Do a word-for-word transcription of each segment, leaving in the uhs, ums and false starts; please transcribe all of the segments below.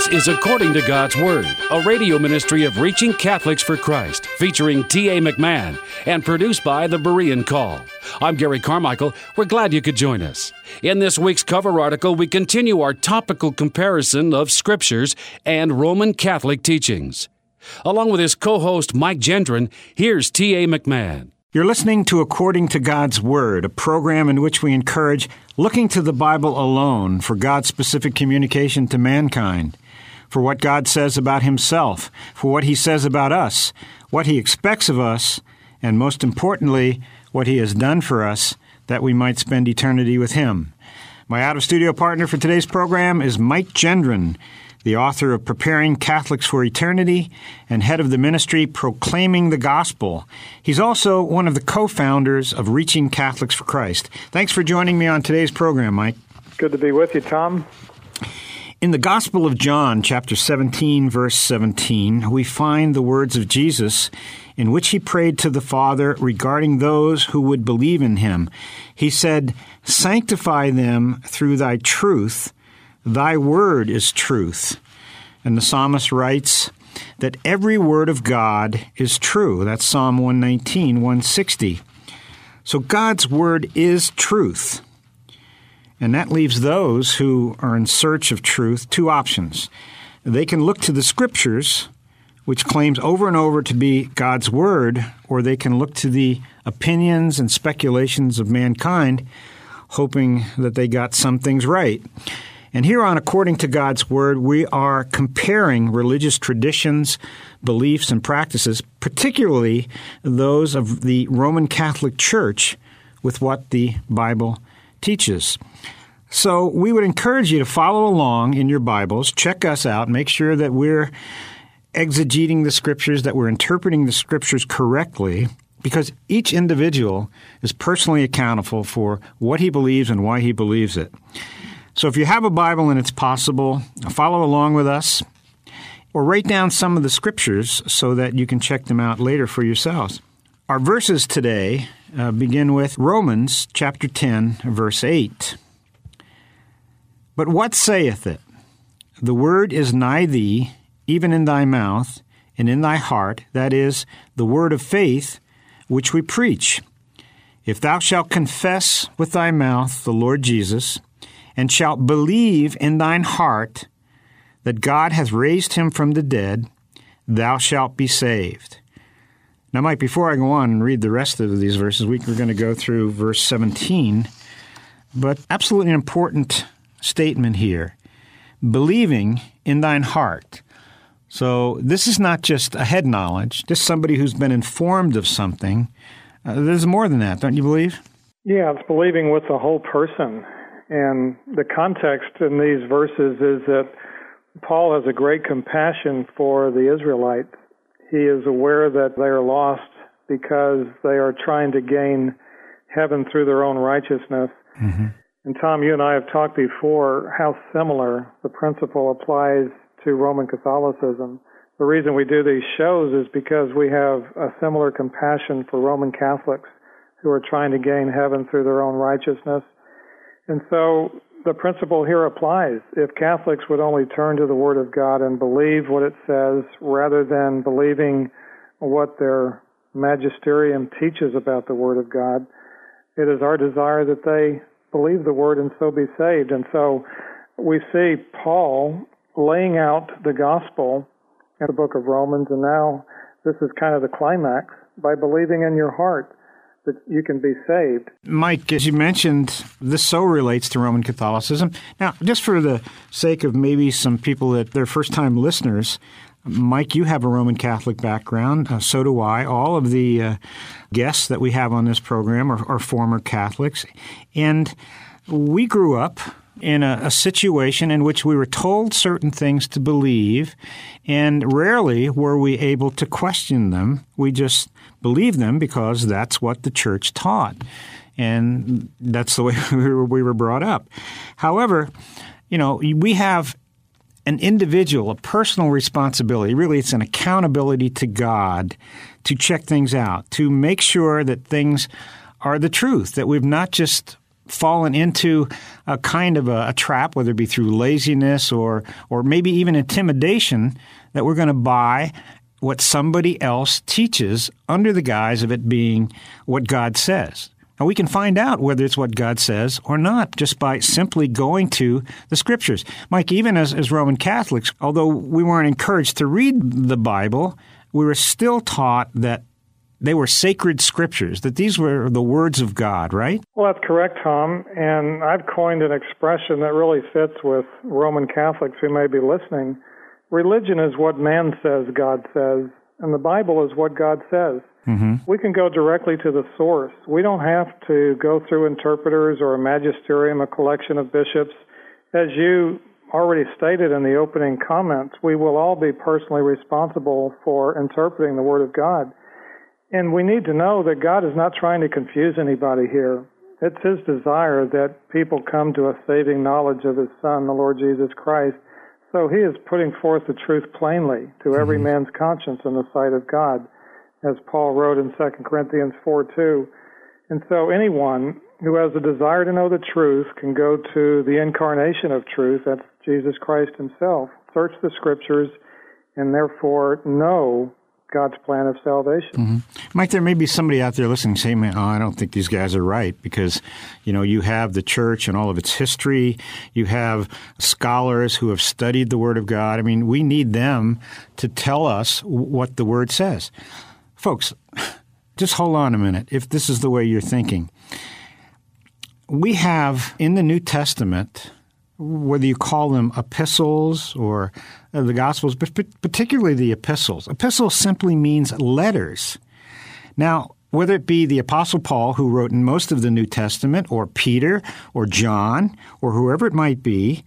This is According to God's Word, a radio ministry of Reaching Catholics for Christ, featuring T A McMahon and produced by the Berean Call. I'm Gary Carmichael. We're glad you could join us. In this week's cover article, we continue our topical comparison of Scriptures and Roman Catholic teachings. Along with his co-host Mike Gendron, here's T A McMahon. You're listening to According to God's Word, a program in which we encourage looking to the Bible alone for God's specific communication to mankind, for what God says about Himself, for what He says about us, what He expects of us, and most importantly, what He has done for us that we might spend eternity with Him. My out-of-studio partner for today's program is Mike Gendron, the author of Preparing Catholics for Eternity and head of the ministry Proclaiming the Gospel. He's also one of the co-founders of Reaching Catholics for Christ. Thanks for joining me on today's program, Mike. Good to be with you, Tom. In the Gospel of John, chapter seventeen, verse seventeen, we find the words of Jesus in which he prayed to the Father regarding those who would believe in him. He said, "Sanctify them through thy truth. Thy word is truth." And the psalmist writes that every word of God is true. That's Psalm one nineteen, one sixty. So God's word is truth. And that leaves those who are in search of truth two options. They can look to the Scriptures, which claims over and over to be God's word, or they can look to the opinions and speculations of mankind, hoping that they got some things right. And here on According to God's Word, we are comparing religious traditions, beliefs, and practices, particularly those of the Roman Catholic Church, with what the Bible teaches. So we would encourage you to follow along in your Bibles, check us out, make sure that we're exegeting the Scriptures, that we're interpreting the Scriptures correctly, because each individual is personally accountable for what he believes and why he believes it. So if you have a Bible and it's possible, follow along with us or write down some of the Scriptures so that you can check them out later for yourselves. Our verses today uh, begin with Romans chapter ten, verse eight. "But what saith it? The word is nigh thee, even in thy mouth and in thy heart, that is, the word of faith which we preach. If thou shalt confess with thy mouth the Lord Jesus, and shalt believe in thine heart that God hath raised him from the dead, thou shalt be saved." Now, Mike, before I go on and read the rest of these verses, we're going to go through verse seventeen, but absolutely an important statement here. Believing in thine heart. So this is not just a head knowledge, just somebody who's been informed of something. Uh, there's more than that, don't you believe? Yeah, it's believing with the whole person. And the context in these verses is that Paul has a great compassion for the Israelites. He is aware that they are lost because they are trying to gain heaven through their own righteousness. Mm-hmm. And Tom, you and I have talked before how similar the principle applies to Roman Catholicism. The reason we do these shows is because we have a similar compassion for Roman Catholics who are trying to gain heaven through their own righteousness. And so the principle here applies. If Catholics would only turn to the Word of God and believe what it says rather than believing what their magisterium teaches about the Word of God, it is our desire that they believe the Word and so be saved. And so we see Paul laying out the gospel in the book of Romans, and now this is kind of the climax, by believing in your heart that you can be saved. Mike, as you mentioned, this so relates to Roman Catholicism. Now, just for the sake of maybe some people that they're first-time listeners, Mike, you have a Roman Catholic background. Uh, so do I. All of the uh, guests that we have on this program are, are former Catholics. And we grew up in a, a situation in which we were told certain things to believe, and rarely were we able to question them. We just believed them because that's what the church taught, and that's the way we were, we were brought up. However, you know, we have an individual, a personal responsibility. Really, it's an accountability to God to check things out, to make sure that things are the truth, that we've not just fallen into a kind of a, a trap, whether it be through laziness or or maybe even intimidation, that we're going to buy what somebody else teaches under the guise of it being what God says. And we can find out whether it's what God says or not just by simply going to the Scriptures. Mike, even as, as Roman Catholics, although we weren't encouraged to read the Bible, we were still taught that they were sacred Scriptures, that these were the words of God, right? Well, that's correct, Tom. And I've coined an expression that really fits with Roman Catholics who may be listening. Religion is what man says God says, and the Bible is what God says. Mm-hmm. We can go directly to the source. We don't have to go through interpreters or a magisterium, a collection of bishops. As you already stated in the opening comments, we will all be personally responsible for interpreting the Word of God. And we need to know that God is not trying to confuse anybody here. It's His desire that people come to a saving knowledge of His Son, the Lord Jesus Christ. So He is putting forth the truth plainly to every mm-hmm. man's conscience in the sight of God, as Paul wrote in Second Corinthians four two. And so anyone who has a desire to know the truth can go to the incarnation of truth, that's Jesus Christ Himself, search the Scriptures, and therefore know God's plan of salvation. Mm-hmm. Mike, there may be somebody out there listening saying, man, oh, I don't think these guys are right because, you know, you have the church and all of its history. You have scholars who have studied the Word of God. I mean, we need them to tell us what the Word says. Folks, just hold on a minute if this is the way you're thinking. We have in the New Testament, whether you call them epistles or the Gospels, but particularly the epistles. Epistle simply means letters. Now, whether it be the Apostle Paul, who wrote in most of the New Testament, or Peter, or John, or whoever it might be,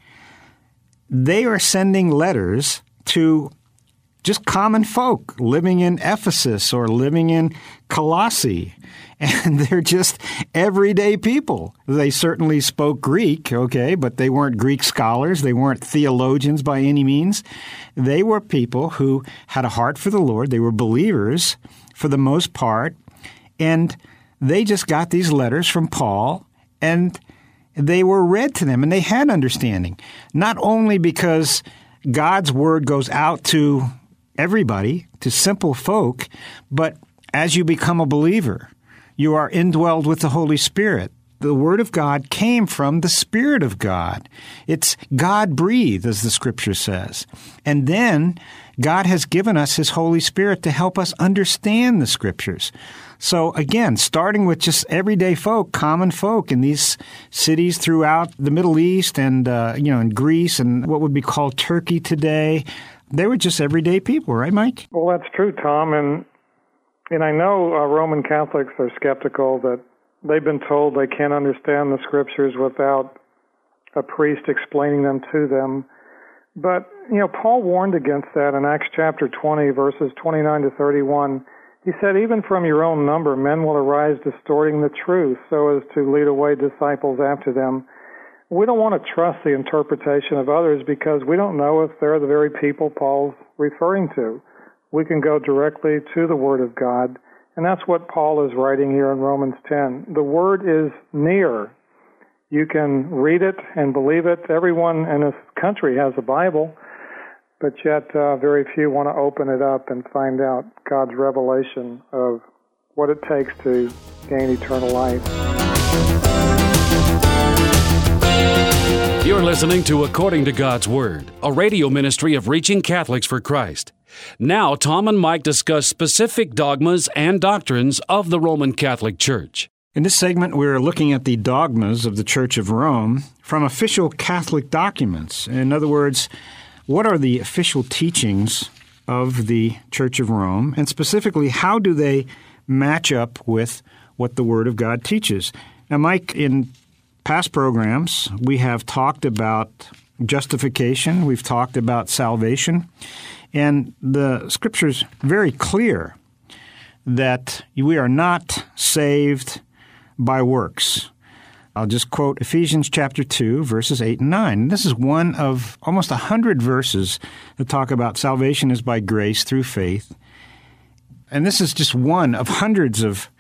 they are sending letters to just common folk living in Ephesus or living in Colossae. And they're just everyday people. They certainly spoke Greek, okay, but they weren't Greek scholars. They weren't theologians by any means. They were people who had a heart for the Lord. They were believers for the most part. And they just got these letters from Paul, and they were read to them, and they had understanding. Not only because God's word goes out to everybody, to simple folk, but as you become a believer, you are indwelled with the Holy Spirit. The Word of God came from the Spirit of God. It's God-breathed, as the Scripture says. And then God has given us His Holy Spirit to help us understand the Scriptures. So again, starting with just everyday folk, common folk in these cities throughout the Middle East and, uh, you know, in Greece and what would be called Turkey today, they were just everyday people, right, Mike? Well, that's true, Tom. And and I know uh, Roman Catholics are skeptical that they've been told they can't understand the Scriptures without a priest explaining them to them. But, you know, Paul warned against that in Acts chapter twenty, verses twenty-nine to thirty-one. He said, even from your own number, men will arise distorting the truth so as to lead away disciples after them. We don't want to trust the interpretation of others because we don't know if they're the very people Paul's referring to. We can go directly to the Word of God, and that's what Paul is writing here in Romans ten. The Word is near. You can read it and believe it. Everyone in this country has a Bible, but yet uh, very few want to open it up and find out God's revelation of what it takes to gain eternal life. You're listening to According to God's Word, a radio ministry of Reaching Catholics for Christ. Now, Tom and Mike discuss specific dogmas and doctrines of the Roman Catholic Church. In this segment, we're looking at the dogmas of the Church of Rome from official Catholic documents. In other words, what are the official teachings of the Church of Rome, and specifically, how do they match up with what the Word of God teaches? Now, Mike, in past programs, we have talked about justification, we've talked about salvation, and the Scripture's very clear that we are not saved by works. I'll just quote Ephesians chapter two, verses eight and nine. This is one of almost a hundred verses that talk about salvation is by grace through faith. And this is just one of hundreds of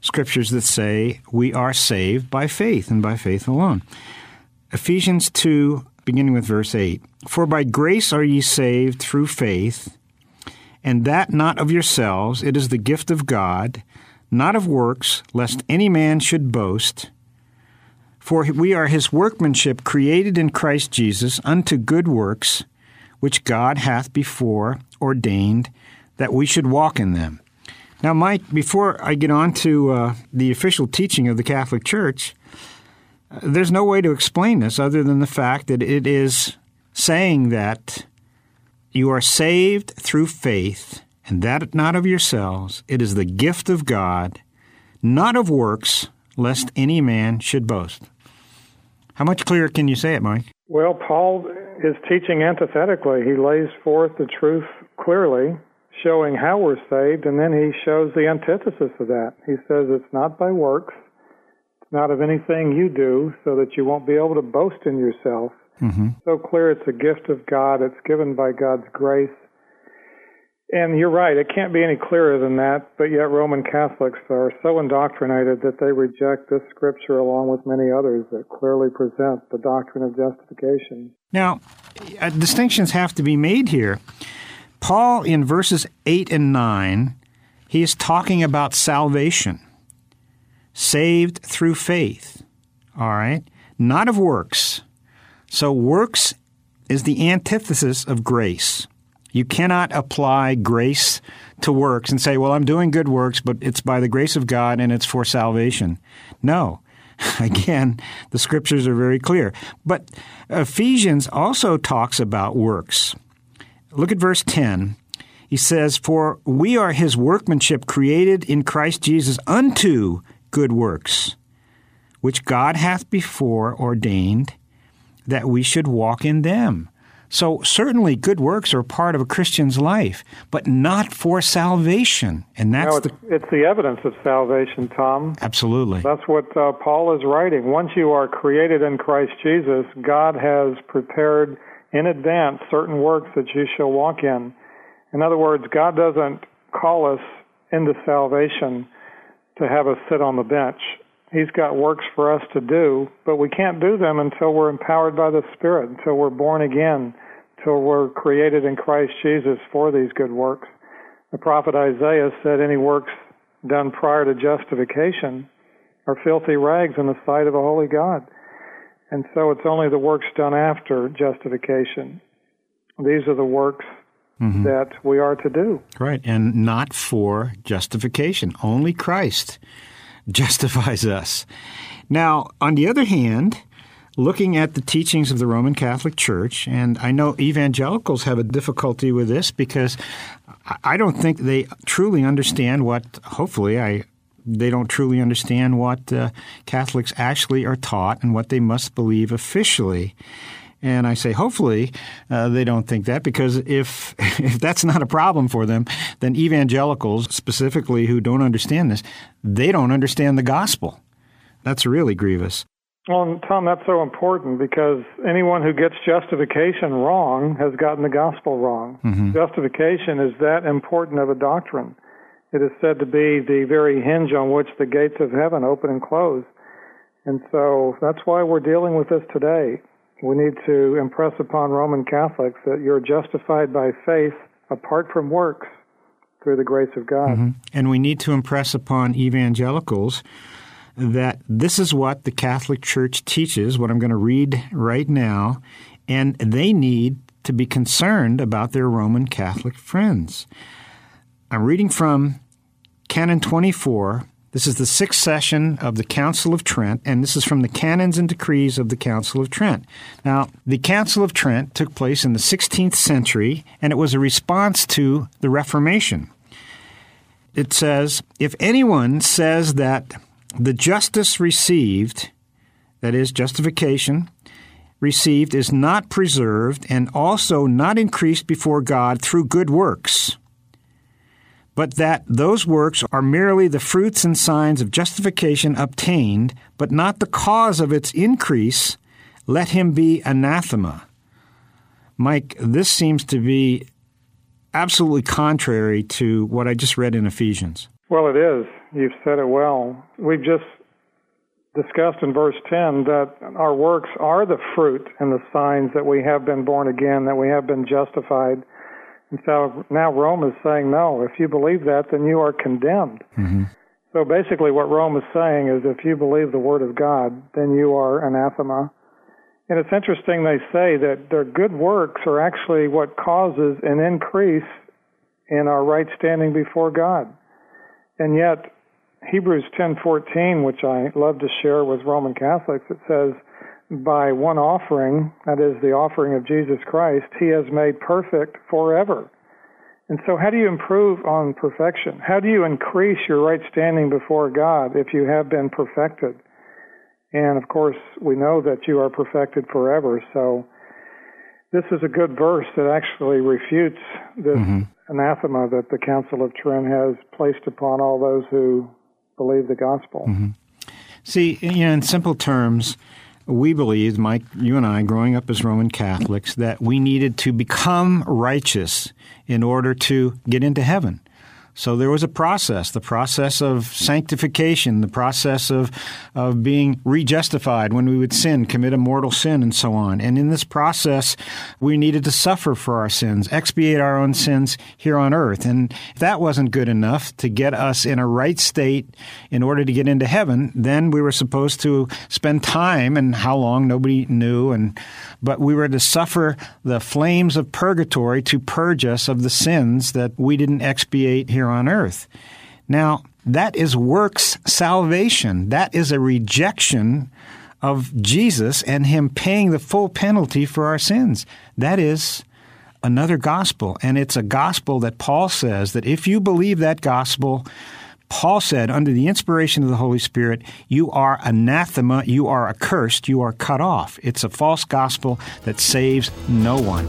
scriptures that say we are saved by faith and by faith alone. Ephesians two, beginning with verse eight. For by grace are ye saved through faith, and that not of yourselves, it is the gift of God, not of works, lest any man should boast. For we are his workmanship, created in Christ Jesus unto good works, which God hath before ordained that we should walk in them. Now, Mike, before I get on to uh, the official teaching of the Catholic Church, uh, there's no way to explain this other than the fact that it is saying that you are saved through faith, and that not of yourselves. It is the gift of God, not of works, lest any man should boast. How much clearer can you say it, Mike? Well, Paul is teaching antithetically. He lays forth the truth clearly, showing how we're saved, and then he shows the antithesis of that. He says it's not by works, it's not of anything you do, so that you won't be able to boast in yourself. Mm-hmm. So clear it's a gift of God, it's given by God's grace. And you're right, it can't be any clearer than that, but yet Roman Catholics are so indoctrinated that they reject this scripture along with many others that clearly present the doctrine of justification. Now, uh, distinctions have to be made here. Paul, in verses eight and nine, he is talking about salvation, saved through faith, all right, not of works. So works is the antithesis of grace. You cannot apply grace to works and say, well, I'm doing good works, but it's by the grace of God and it's for salvation. No. Again, the scriptures are very clear. But Ephesians also talks about works. Look at verse ten. He says, for we are his workmanship, created in Christ Jesus unto good works, which God hath before ordained that we should walk in them. So certainly good works are part of a Christian's life, but not for salvation. And that's no, it's, the... it's the evidence of salvation, Tom. Absolutely. That's what uh, Paul is writing. Once you are created in Christ Jesus, God has prepared in advance certain works that you shall walk in. In other words, God doesn't call us into salvation to have us sit on the bench. He's got works for us to do, but we can't do them until we're empowered by the Spirit, until we're born again, until we're created in Christ Jesus for these good works. The prophet Isaiah said any works done prior to justification are filthy rags in the sight of a holy God. And so it's only the works done after justification. These are the works mm-hmm. that we are to do. Right, and not for justification. Only Christ justifies us. Now, on the other hand, looking at the teachings of the Roman Catholic Church, and I know evangelicals have a difficulty with this because I don't think they truly understand what, hopefully, I they don't truly understand what uh, Catholics actually are taught and what they must believe officially. And I say, hopefully, uh, they don't think that, because if if that's not a problem for them, then evangelicals, specifically who don't understand this, they don't understand the gospel. That's really grievous. Well, Tom, that's so important because anyone who gets justification wrong has gotten the gospel wrong. Mm-hmm. Justification is that important of a doctrine. It is said to be the very hinge on which the gates of heaven open and close. And so that's why we're dealing with this today. We need to impress upon Roman Catholics that you're justified by faith apart from works through the grace of God. Mm-hmm. And we need to impress upon evangelicals that this is what the Catholic Church teaches, what I'm going to read right now, and they need to be concerned about their Roman Catholic friends. I'm reading from Canon twenty-four. This is the sixth session of the Council of Trent, and this is from the Canons and Decrees of the Council of Trent. Now, the Council of Trent took place in the sixteenth century, and it was a response to the Reformation. It says, if anyone says that the justice received, that is, justification received, is not preserved and also not increased before God through good works, but that those works are merely the fruits and signs of justification obtained, but not the cause of its increase, let him be anathema. Mike, this seems to be absolutely contrary to what I just read in Ephesians. Well, it is. you've said it well. We've just discussed in verse ten that our works are the fruit and the signs that we have been born again, that we have been justified. And so now Rome is saying, no, if you believe that, then you are condemned. Mm-hmm. So basically what Rome is saying is if you believe the Word of God, then you are anathema. And it's interesting they say that their good works are actually what causes an increase in our right standing before God. And yet, Hebrews ten fourteen, which I love to share with Roman Catholics, it says, by one offering, that is the offering of Jesus Christ, he has made perfect forever. And so how do you improve on perfection? How do you increase your right standing before God if you have been perfected? And of course, we know that you are perfected forever. So this is a good verse that actually refutes this mm-hmm. anathema that the Council of Turin has placed upon all those who believe the gospel. Mm-hmm. See, you know, in simple terms, we believed, Mike, you and I, growing up as Roman Catholics, that we needed to become righteous in order to get into heaven. So there was a process, the process of sanctification, the process of of being rejustified when we would sin, commit a mortal sin, and so on. And in this process, we needed to suffer for our sins, expiate our own sins here on earth. And if that wasn't good enough to get us in a right state in order to get into heaven, then we were supposed to spend time, and how long, nobody knew, and but we were to suffer the flames of purgatory to purge us of the sins that we didn't expiate here on earth. Now, that is works salvation. That is a rejection of Jesus and him paying the full penalty for our sins. That is another gospel, and it's a gospel that Paul says that if you believe that gospel, Paul said, under the inspiration of the Holy Spirit, you are anathema, you are accursed, you are cut off. It's a false gospel that saves no one.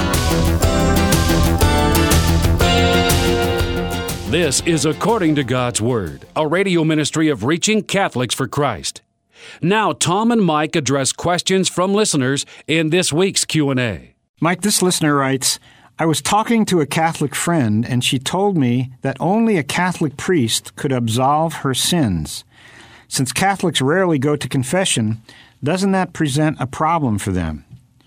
This is According to God's Word, a radio ministry of Reaching Catholics for Christ. Now, Tom and Mike address questions from listeners in this week's Q and A. Mike, this listener writes, I was talking to a Catholic friend, and she told me that only a Catholic priest could absolve her sins. Since Catholics rarely go to confession, doesn't that present a problem for them?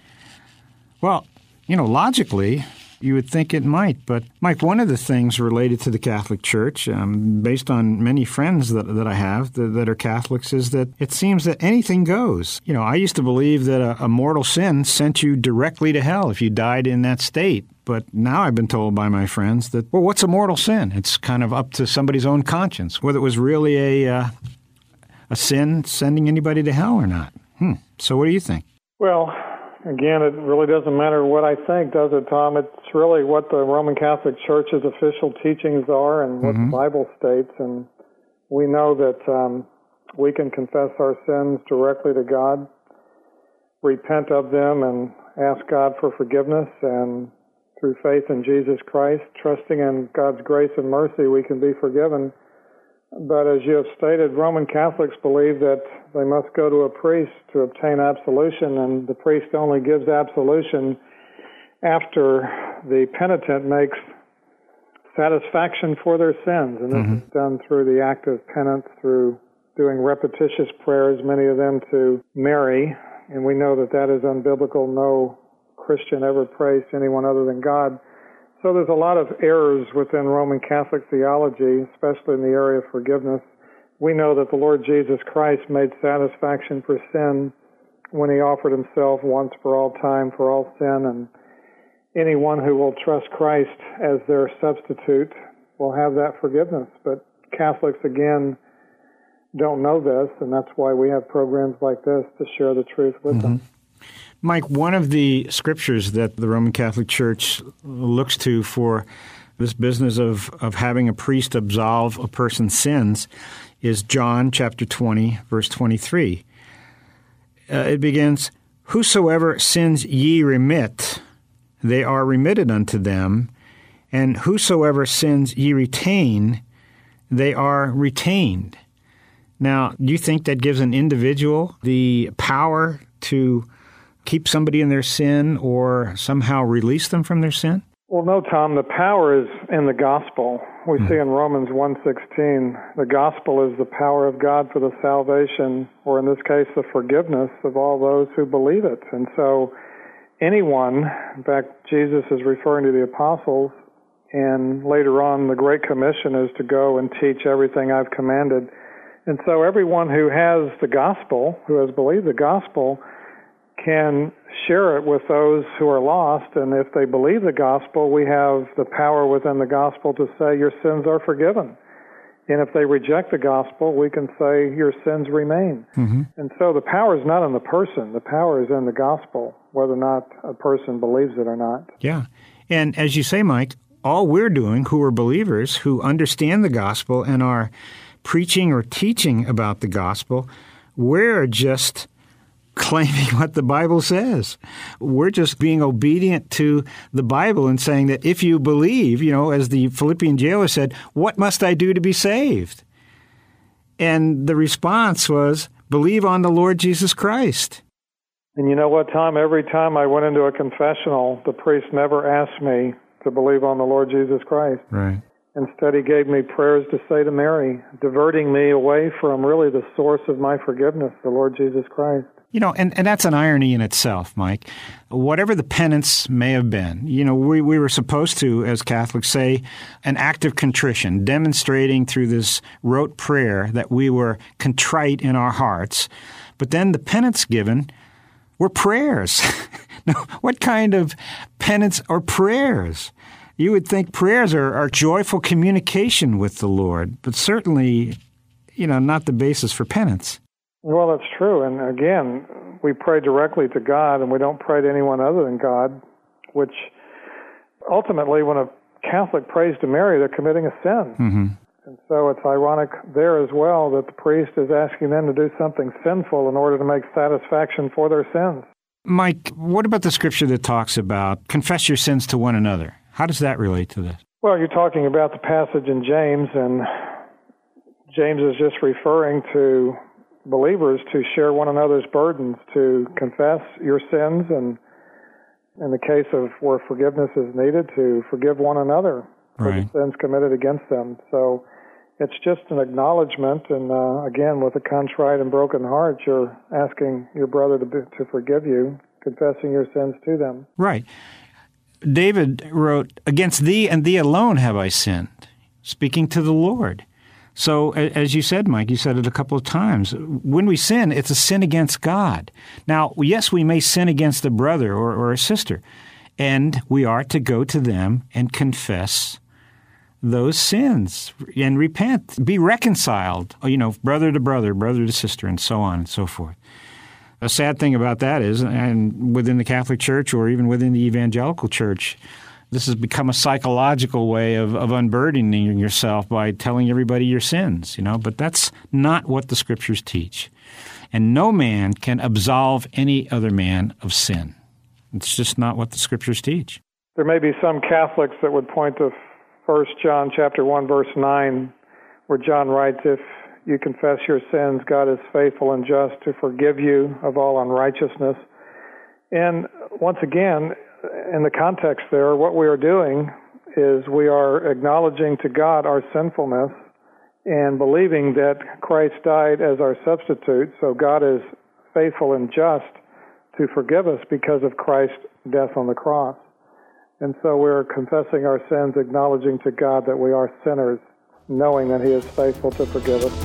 Well, you know, logically, you would think it might. But, Mike, one of the things related to the Catholic Church, um, based on many friends that, that I have that, that are Catholics, is that it seems that anything goes. You know, I used to believe that a, a mortal sin sent you directly to hell if you died in that state. But now I've been told by my friends that, well, what's a mortal sin? It's kind of up to somebody's own conscience, whether it was really a uh, a sin sending anybody to hell or not. Hmm. So what do you think? Well, again, it really doesn't matter what I think, does it, Tom? It's really what the Roman Catholic Church's official teachings are and what mm-hmm. the Bible states. And we know that um, we can confess our sins directly to God, repent of them, and ask God for forgiveness. And through faith in Jesus Christ, trusting in God's grace and mercy, we can be forgiven. But as you have stated, Roman Catholics believe that they must go to a priest to obtain absolution, and the priest only gives absolution after the penitent makes satisfaction for their sins. And this mm-hmm. is done through the act of penance, through doing repetitious prayers, many of them to Mary. And we know that that is unbiblical. No Christian ever prays to anyone other than God. So there's a lot of errors within Roman Catholic theology, especially in the area of forgiveness. We know that the Lord Jesus Christ made satisfaction for sin when he offered himself once for all time for all sin, and anyone who will trust Christ as their substitute will have that forgiveness. But Catholics, again, don't know this, and that's why we have programs like this to share the truth with mm-hmm. them. Mike, one of the scriptures that the Roman Catholic Church looks to for this business of, of having a priest absolve a person's sins is John chapter twenty, verse twenty-three. Uh, it begins, Whosoever sins ye remit, they are remitted unto them, and whosoever sins ye retain, they are retained. Now, do you think that gives an individual the power to keep somebody in their sin or somehow release them from their sin? Well, no, Tom, the power is in the gospel. We mm-hmm. see in Romans one sixteen, the gospel is the power of God for the salvation, or in this case, the forgiveness of all those who believe it. And so anyone, in fact, Jesus is referring to the apostles, and later on, the Great Commission is to go and teach everything I've commanded. And so everyone who has the gospel, who has believed the gospel, can share it with those who are lost. And if they believe the gospel, we have the power within the gospel to say your sins are forgiven. And if they reject the gospel, we can say your sins remain. Mm-hmm. And so the power is not in the person. The power is in the gospel, whether or not a person believes it or not. Yeah. And as you say, Mike, all we're doing, who are believers, who understand the gospel and are preaching or teaching about the gospel, we're just claiming what the Bible says. We're just being obedient to the Bible and saying that if you believe, you know, as the Philippian jailer said, what must I do to be saved? And the response was, believe on the Lord Jesus Christ. And you know what, Tom? Every time I went into a confessional, the priest never asked me to believe on the Lord Jesus Christ. Right. Instead, he gave me prayers to say to Mary, diverting me away from really the source of my forgiveness, the Lord Jesus Christ. You know, and, and that's an irony in itself, Mike. Whatever the penance may have been, you know, we, we were supposed to, as Catholics, say an act of contrition, demonstrating through this rote prayer that we were contrite in our hearts. But then the penance given were prayers. Now, what kind of penance are prayers? You would think prayers are, are joyful communication with the Lord, but certainly, you know, not the basis for penance. Well, that's true. And again, we pray directly to God, and we don't pray to anyone other than God, which ultimately, when a Catholic prays to Mary, they're committing a sin. Mm-hmm. And so it's ironic there as well that the priest is asking them to do something sinful in order to make satisfaction for their sins. Mike, what about the scripture that talks about confess your sins to one another? How does that relate to this? Well, you're talking about the passage in James, and James is just referring to believers to share one another's burdens, to confess your sins, and in the case of where forgiveness is needed, to forgive one another for right. the sins committed against them. So it's just an acknowledgement, and uh, again, with a contrite and broken heart, you're asking your brother to be, to forgive you, confessing your sins to them. Right. David wrote, against thee and thee alone have I sinned, speaking to the Lord. So, as you said, Mike, you said it a couple of times. When we sin, it's a sin against God. Now, yes, we may sin against a brother or, or a sister, and we are to go to them and confess those sins and repent, be reconciled, you know, brother to brother, brother to sister, and so on and so forth. A sad thing about that is, and within the Catholic Church or even within the evangelical church, this has become a psychological way of, of unburdening yourself by telling everybody your sins, you know, but that's not what the Scriptures teach. And no man can absolve any other man of sin. It's just not what the Scriptures teach. There may be some Catholics that would point to First John chapter one, verse nine, where John writes, if you confess your sins, God is faithful and just to forgive you of all unrighteousness. And once again, in the context there, what we are doing is we are acknowledging to God our sinfulness and believing that Christ died as our substitute, so God is faithful and just to forgive us because of Christ's death on the cross. And so we're confessing our sins, acknowledging to God that we are sinners, knowing that He is faithful to forgive us.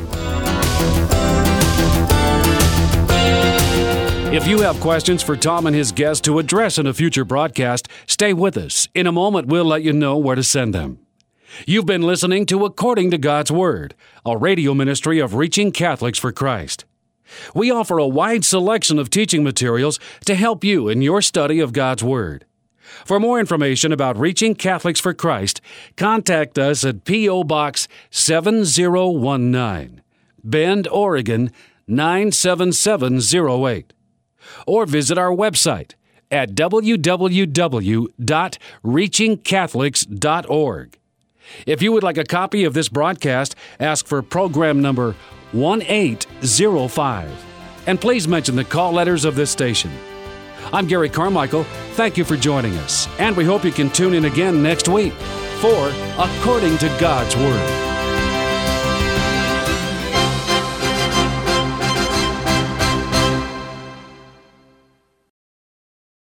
If you have questions for Tom and his guests to address in a future broadcast, stay with us. In a moment, we'll let you know where to send them. You've been listening to According to God's Word, a radio ministry of Reaching Catholics for Christ. We offer a wide selection of teaching materials to help you in your study of God's Word. For more information about Reaching Catholics for Christ, contact us at P O. Box seven zero one nine, Bend, Oregon nine seven seven zero eight. Or visit our website at w w w dot reaching catholics dot org. If you would like a copy of this broadcast, ask for program number one eight zero five, and please mention the call letters of this station. I'm Gary Carmichael. Thank you for joining us, and we hope you can tune in again next week for According to God's Word.